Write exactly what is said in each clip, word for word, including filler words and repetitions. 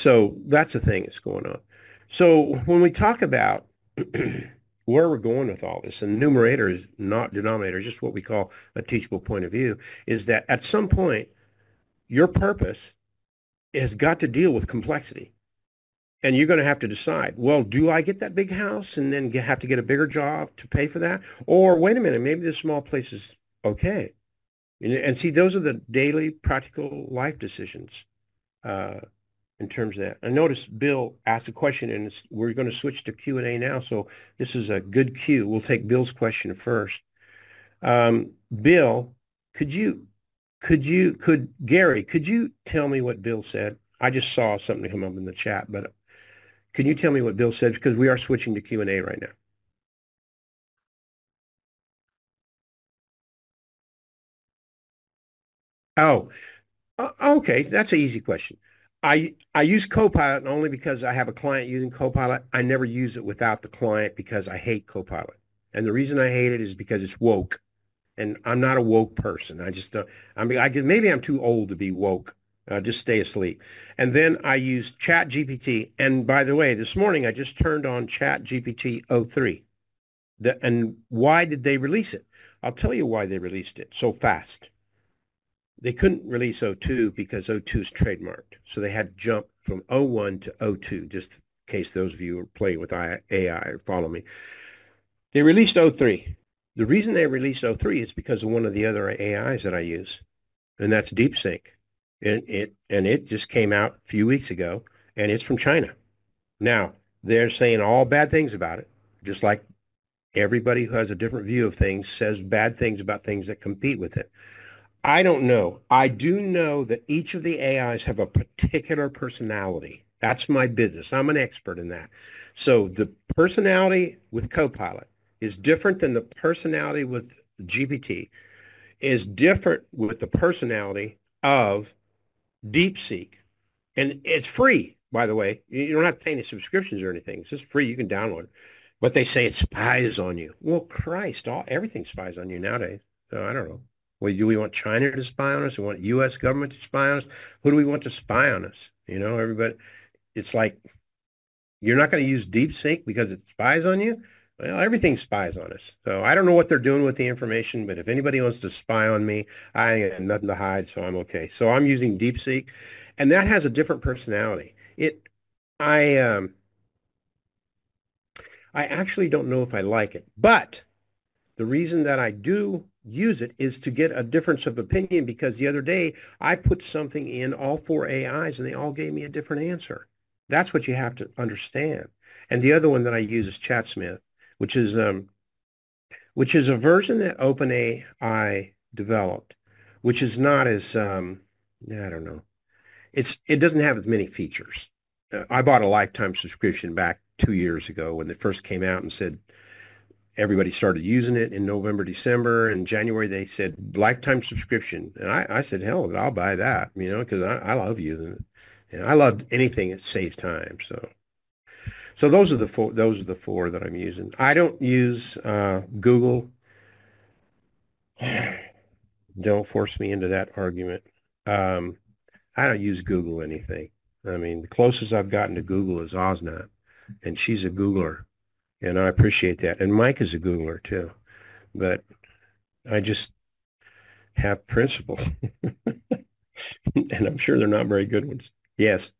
So that's the thing that's going on. So when we talk about where we're going with all this, and numerator is not denominator, just what we call a teachable point of view, is that at some point, your purpose has got to deal with complexity. And you're going to have to decide, well, do I get that big house and then have to get a bigger job to pay for that? Or wait a minute, maybe this small place is okay. And, and see, those are the daily practical life decisions uh, in terms of that. I noticed Bill asked a question, and it's, we're going to switch to Q and A now. So this is a good cue. We'll take Bill's question first. Um, Bill, could you, could you, could Gary, could you tell me what Bill said? I just saw something come up in the chat, but can you tell me what Bill said? Because we are switching to Q and A right now. Oh, uh, okay. That's an easy question. I I use Copilot only because I have a client using Copilot. I never use it without the client because I hate Copilot. And the reason I hate it is because it's woke. And I'm not a woke person. I just don't. I mean, I get, maybe I'm too old to be woke. Uh, just stay asleep. And then I use Chat G P T. And by the way, this morning I just turned on Chat G P T oh three. The, and why did they release it? I'll tell you why they released it so fast. They couldn't release oh two because oh two is trademarked. So they had to jump from oh one to oh two, just in case those of you who are playing with A I or follow me. They released oh three. The reason they released oh three is because of one of the other A Is that I use, and that's DeepSync. And it, and it just came out a few weeks ago, and it's from China. Now, they're saying all bad things about it, just like everybody who has a different view of things says bad things about things that compete with it. I don't know. I do know that each of the A Is have a particular personality. That's my business. I'm an expert in that. So the personality with Copilot is different than the personality with G P T, is different with the personality of DeepSeek. And it's free, by the way. You don't have to pay any subscriptions or anything. It's just free. You can download it. But they say it spies on you. Well, Christ, all everything spies on you nowadays. So I don't know. Well, do we want China to spy on us? We want U S government to spy on us? Who do we want to spy on us? You know, everybody, it's like, you're not going to use DeepSync because it spies on you? Well, everything spies on us. So I don't know what they're doing with the information, but if anybody wants to spy on me, I ain't got nothing to hide, so I'm okay. So I'm using DeepSeek, and that has a different personality. It, I, um, I actually don't know if I like it, but the reason that I do use it is to get a difference of opinion because the other day I put something in all four A Is and they all gave me a different answer. That's what you have to understand. And the other one that I use is ChatSmith, which is um, which is a version that OpenAI developed, which is not as um, I don't know. It's it doesn't have as many features. Uh, I bought a lifetime subscription back two years ago when it first came out and said everybody started using it in November, December, and January they said lifetime subscription. And I, I said, hell, I'll buy that, you know, because I, I love using it. And I love anything that saves time. So so those are the four those are the four that I'm using. I don't use uh, Google. Don't force me into that argument. Um, I don't use Google anything. I mean, the closest I've gotten to Google is Osnat, and she's a Googler, and I appreciate that. And Mike is a Googler too, but I just have principles, and I'm sure they're not very good ones. Yes.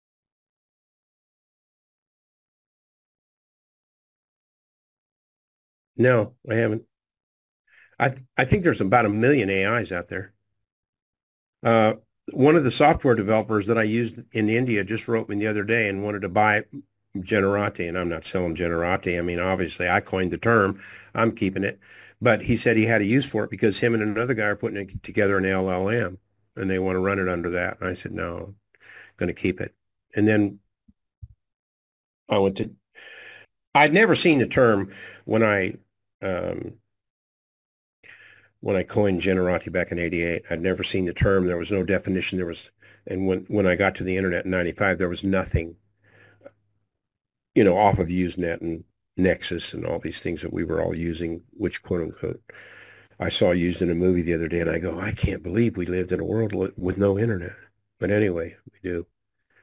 No, I haven't. I th I think there's about a million A Is out there. Uh, one of the software developers that I used in India just wrote me the other day and wanted to buy Generati, and I'm not selling Generati. I mean, obviously, I coined the term. I'm keeping it. But he said he had a use for it because him and another guy are putting it together an L L M, and they want to run it under that. And I said, no, I'm going to keep it. And then I went to, I'd never seen the term when I um, when I coined Generati back in eighty-eight. I'd never seen the term. There was no definition. There was, and when when I got to the internet in ninety-five, there was nothing, you know, off of Usenet and Nexus and all these things that we were all using, which quote unquote I saw used in a movie the other day, and I go, I can't believe we lived in a world with no internet. But anyway, we do.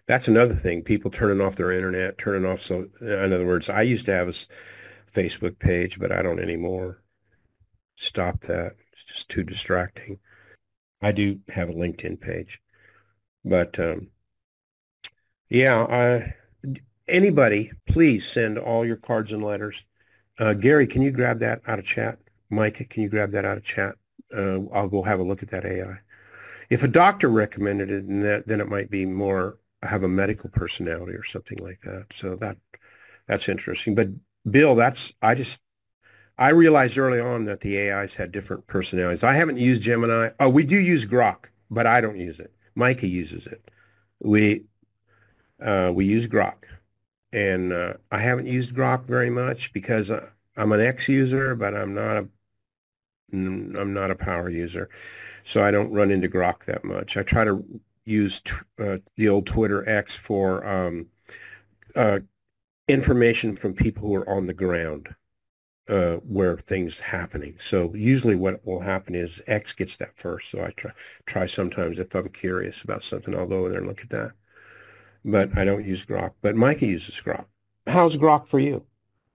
That's another thing. People turning off their internet, turning off. So, in other words, I used to have a Facebook page, but I don't anymore. Stop that. It's just too distracting. I do have a LinkedIn page, but um, yeah, I, anybody, please send all your cards and letters. Uh, Gary, can you grab that out of chat? Mike, can you grab that out of chat? Uh, I'll go have a look at that A I. If a doctor recommended it, then, that, then it might be more have a medical personality or something like that. So that that's interesting. But Bill, that's I just I realized early on that the A Is had different personalities. I haven't used Gemini. Oh, we do use Grok, but I don't use it. Micah uses it. We uh, we use Grok, and uh, I haven't used Grok very much because uh, I'm an X user, but I'm not a I'm not a power user, so I don't run into Grok that much. I try to use uh, the old Twitter X for um, uh, information from people who are on the ground uh, where things happening. So usually what will happen is X gets that first. So I try try sometimes if I'm curious about something, I'll go over there and look at that. But I don't use Grok. But Micah uses Grok. How's Grok for you?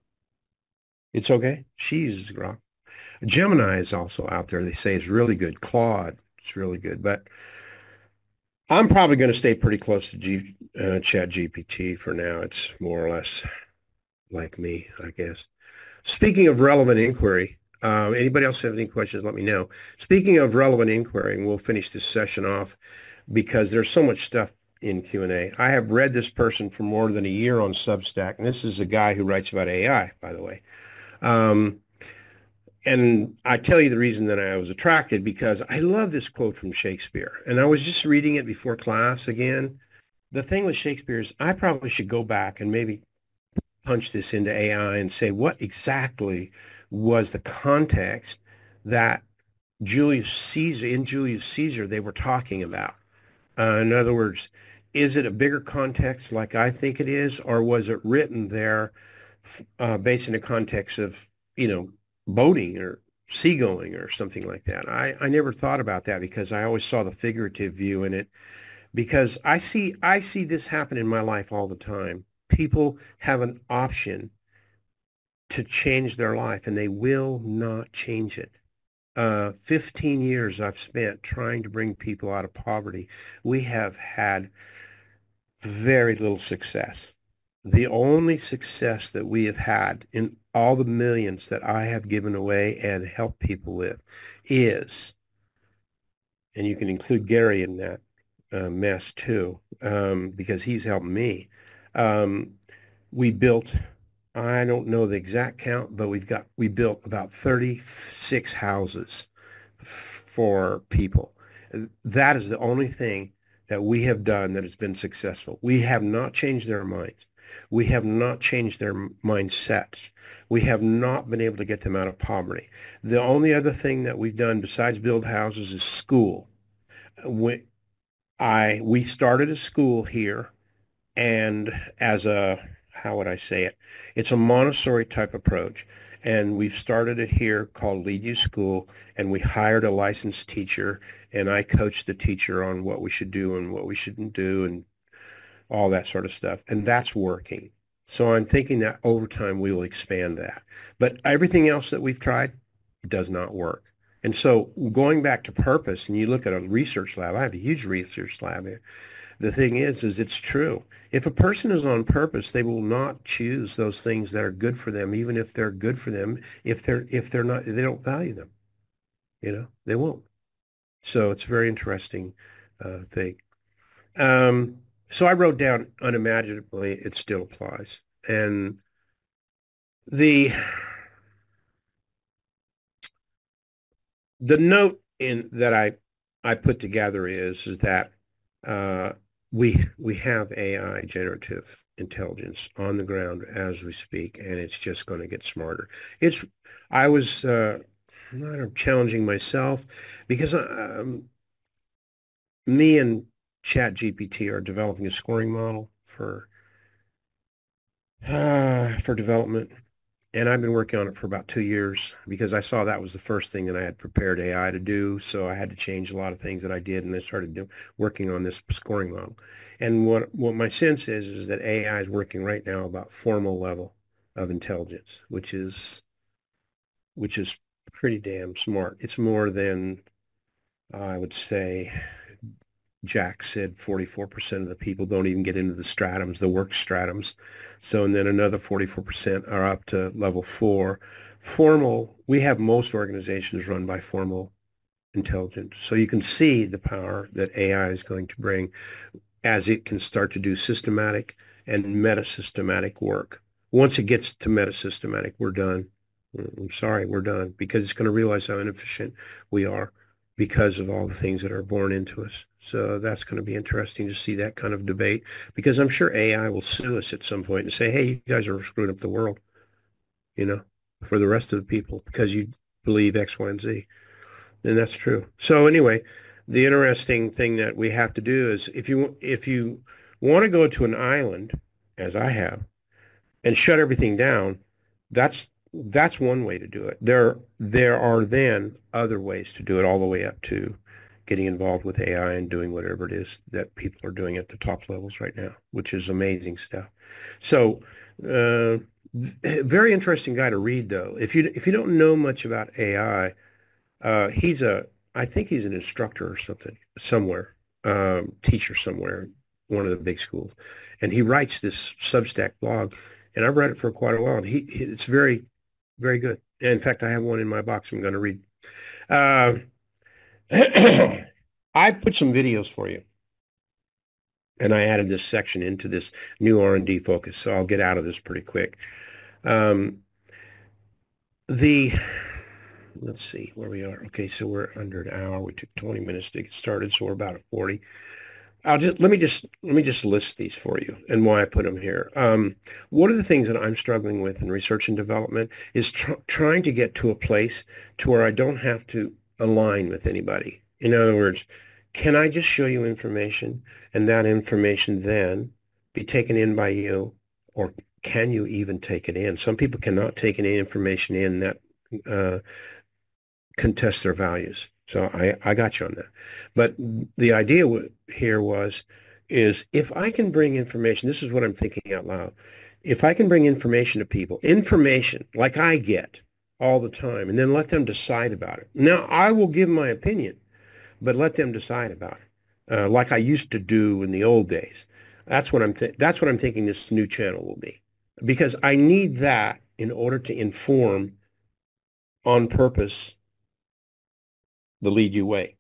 It's okay. She uses Grok. Gemini is also out there. They say it's really good. Claude, it's really good. But I'm probably going to stay pretty close to G, uh, Chat G P T for now. It's more or less like me, I guess. Speaking of relevant inquiry, um, anybody else have any questions, let me know. Speaking of relevant inquiry, and we'll finish this session off because there's so much stuff in Q and A. I have read this person for more than a year on Substack, and this is a guy who writes about A I, by the way. Um, and I tell you the reason that I was attracted because I love this quote from Shakespeare. And I was just reading it before class again. The thing with Shakespeare is I probably should go back and maybe punch this into A I and say what exactly was the context that Julius Caesar, in Julius Caesar, they were talking about. Uh, in other words, is it a bigger context like I think it is, or was it written there uh, based in the context of, you know, boating or seagoing or something like that? I, I never thought about that because I always saw the figurative view in it because I see I see this happen in my life all the time. People have an option to change their life and they will not change it. Uh, fifteen years I've spent trying to bring people out of poverty. We have had very little success. The only success that we have had in all the millions that I have given away and helped people with is, and you can include Gary in that uh, mess too, um, because he's helped me. Um, we built, I don't know the exact count, but we've got, we built about thirty-six houses for people. That is the only thing that we have done that has been successful. We have not changed their minds. We have not changed their mindsets. We have not been able to get them out of poverty. The only other thing that we've done besides build houses is school. We, I, we started a school here and as a, how would I say it? It's a Montessori type approach. And we've started it here called Lead You School. And we hired a licensed teacher and I coached the teacher on what we should do and what we shouldn't do and all that sort of stuff. And that's working. So I'm thinking that over time we will expand that. But everything else that we've tried does not work. And so going back to purpose, and you look at a research lab, I have a huge research lab here. The thing is, is it's true. If a person is on purpose, they will not choose those things that are good for them, even if they're good for them, if they're if they're not, they don't value them. You know, they won't. So it's a very interesting uh, thing. Um, so I wrote down unimaginably, it still applies. And the the note in that I I put together is is that uh, we we have A I, generative intelligence, on the ground as we speak, and it's just going to get smarter. It's I was uh, not challenging myself because um, me and Chat G P T are developing a scoring model for uh, for development. and I've been working on it for about two years because I saw that was the first thing that I had prepared A I to do. So I had to change a lot of things that I did, and I started do, working on this scoring model. And what what my sense is is that A I is working right now about formal level of intelligence, which is which is pretty damn smart. It's more than I would say Jack said forty-four percent of the people don't even get into the stratums, the work stratums. So, and then another forty-four percent are up to level four. Formal, we have most organizations run by formal intelligence. So you can see the power that A I is going to bring as it can start to do systematic and meta-systematic work. Once it gets to meta-systematic, we're done. I'm sorry, we're done because it's going to realize how inefficient we are because of all the things that are born into us. So that's going to be interesting to see that kind of debate because I'm sure A I will sue us at some point and say, hey, you guys are screwing up the world, you know, for the rest of the people because you believe X, Y, and Z. And that's true. So anyway, the interesting thing that we have to do is if you if you want to go to an island, as I have, and shut everything down, that's that's one way to do it. There there are then other ways to do it all the way up to getting involved with A I and doing whatever it is that people are doing at the top levels right now, which is amazing stuff. So uh, very interesting guy to read though. If you if you don't know much about A I, uh, he's a I think he's an instructor or something somewhere, um, teacher somewhere, one of the big schools, and he writes this Substack blog, and I've read it for quite a while. And he, he it's very, very good. In fact, I have one in my box I'm going to read. Uh, I put some videos for you, and I added this section into this new R and D focus, so I'll get out of this pretty quick. Um, the let's see where we are. Okay, so we're under an hour. We took twenty minutes to get started, so we're about at forty. I'll just let me just let me just list these for you and why I put them here. Um, one of the things that I'm struggling with in research and development is tr trying to get to a place to where I don't have to align with anybody. In other words, can I just show you information and that information then be taken in by you, or can you even take it in? Some people cannot take any information in that uh, contest their values. So I, I got you on that. But the idea here was, is if I can bring information, this is what I'm thinking out loud. If I can bring information to people, information like I get all the time, and then let them decide about it. Now, I will give my opinion, but let them decide about it, uh, like I used to do in the old days. That's what I'm th that's what I'm thinking this new channel will be, because I need that in order to inform on purpose the lead you way,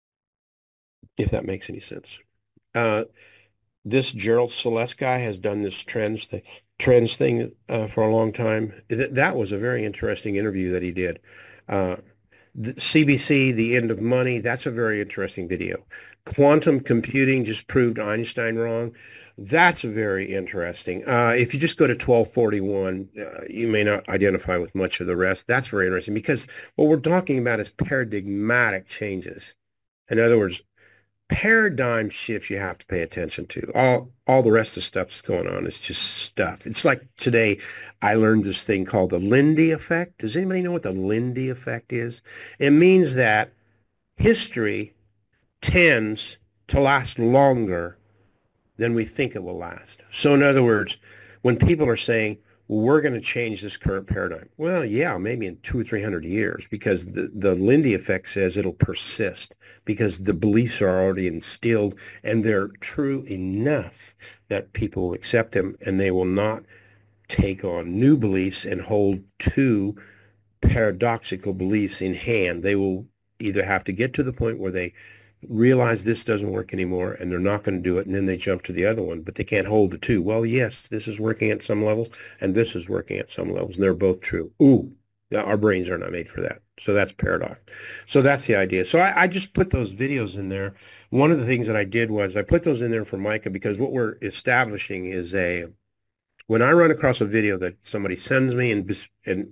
if that makes any sense. Uh, this Gerald Celeste guy has done this trends thing, trends thing uh, for a long time. Th that was a very interesting interview that he did. Uh, the C B C, The End of Money, that's a very interesting video. Quantum computing just proved Einstein wrong. That's very interesting. Uh, if you just go to twelve forty-one, uh, you may not identify with much of the rest. That's very interesting because what we're talking about is paradigmatic changes. In other words, paradigm shifts you have to pay attention to. All all the rest of the stuff that's going on is just stuff. It's like today I learned this thing called the Lindy effect. Does anybody know what the Lindy effect is? It means that history tends to last longer than we think it will last. So in other words, when people are saying, well, we're going to change this current paradigm. Well, yeah, maybe in two or three hundred years, because the, the Lindy effect says it'll persist because the beliefs are already instilled and they're true enough that people will accept them and they will not take on new beliefs and hold two paradoxical beliefs in hand. They will either have to get to the point where they realize this doesn't work anymore and they're not going to do it, and then they jump to the other one, but they can't hold the two. Well, yes, this is working at some levels and this is working at some levels, and they're both true. Ooh, our brains are not made for that. So that's paradox. So that's the idea. So I, I just put those videos in there. One of the things that I did was I put those in there for Micah because what we're establishing is a, when I run across a video that somebody sends me, and and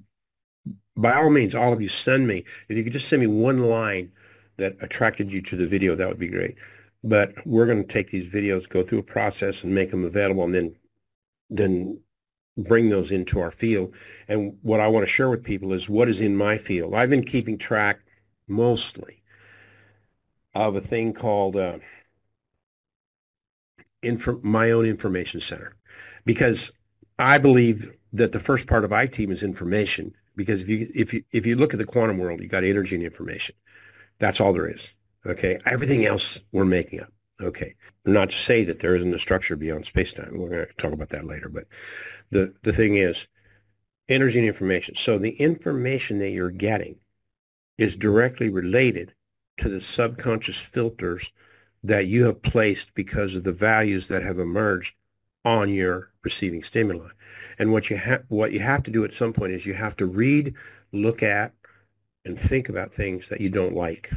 by all means, all of you send me, if you could just send me one line that attracted you to the video, that would be great. But we're going to take these videos, go through a process and make them available, and then then bring those into our field. And what I want to share with people is what is in my field. I've been keeping track mostly of a thing called uh, inf- my own information center, because I believe that the first part of I T is information. Because if you if you if you look at the quantum world, you got energy and information. That's all there is. Okay, everything else we're making up. Okay, not to say that there isn't a structure beyond space-time. We're going to talk about that later. But the the thing is, energy and information. So the information that you're getting is directly related to the subconscious filters that you have placed because of the values that have emerged on your receiving stimuli. And what you have what you have to do at some point is you have to read, look at, and think about things that you don't like.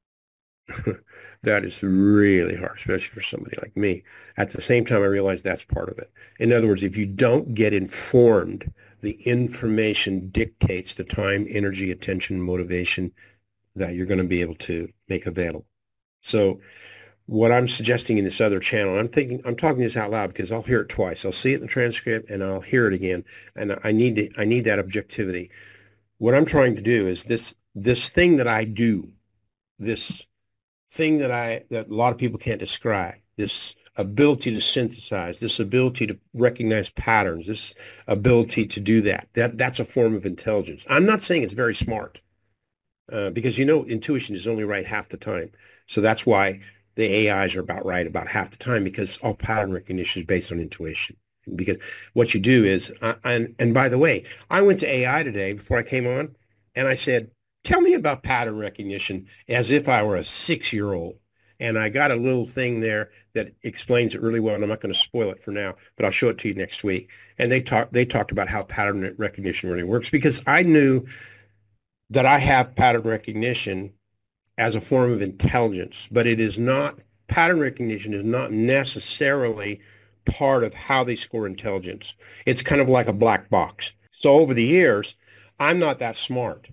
That is really hard, especially for somebody like me. At the same time, I realize that's part of it. In other words, if you don't get informed, the information dictates the time, energy, attention, motivation that you're going to be able to make available. So what I'm suggesting in this other channel, I'm thinking, I'm talking this out loud because I'll hear it twice. I'll see it in the transcript and I'll hear it again. And I need to, I need that objectivity. What I'm trying to do is this, this thing that I do, this thing that I, that a lot of people can't describe, this ability to synthesize, this ability to recognize patterns, this ability to do that, that that's a form of intelligence. I'm not saying it's very smart. Uh, because you know intuition is only right half the time. So that's why the A Is are about right about half the time, because all pattern recognition is based on intuition. Because what you do is, uh, and, and by the way, I went to A I today before I came on, and I said, tell me about pattern recognition as if I were a six-year-old. And I got a little thing there that explains it really well, and I'm not going to spoil it for now, but I'll show it to you next week. And they talked they talked about how pattern recognition really works, because I knew that I have pattern recognition as a form of intelligence, but it is not, pattern recognition is not necessarily part of how they score intelligence. It's kind of like a black box. So over the years, I'm not that smart,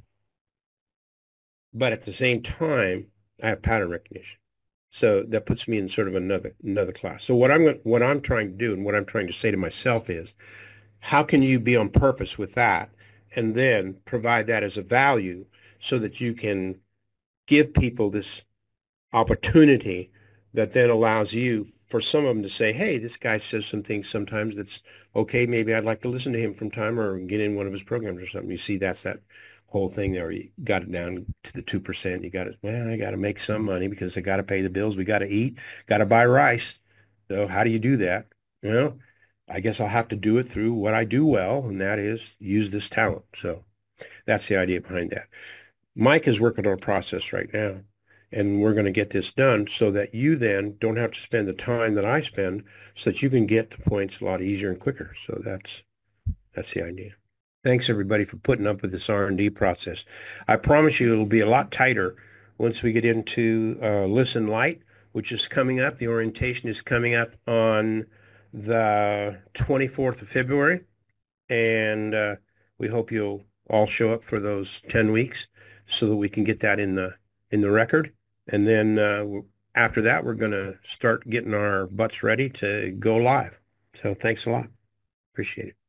but at the same time, I have pattern recognition. So that puts me in sort of another another class. So what I'm what I'm trying to do and what I'm trying to say to myself is, how can you be on purpose with that and then provide that as a value so that you can give people this opportunity that then allows you, for some of them to say, hey, this guy says some things sometimes that's okay. Maybe I'd like to listen to him from time or get in one of his programs or something. You see, that's that whole thing there. You got it down to the two percent. You got to, well, I got to make some money because I got to pay the bills. We got to eat, got to buy rice. So how do you do that? You know, I guess I'll have to do it through what I do well, and that is use this talent. So that's the idea behind that. Mike is working on a process right now, and we're going to get this done so that you then don't have to spend the time that I spend, so that you can get to points a lot easier and quicker. So that's that's the idea. Thanks everybody for putting up with this R and D process. I promise you it'll be a lot tighter once we get into uh, Listen Light, which is coming up. The orientation is coming up on the twenty-fourth of February, and uh, we hope you'll all show up for those ten weeks so that we can get that in the in the record. And then uh, after that, we're going to start getting our butts ready to go live. So thanks a lot. Appreciate it.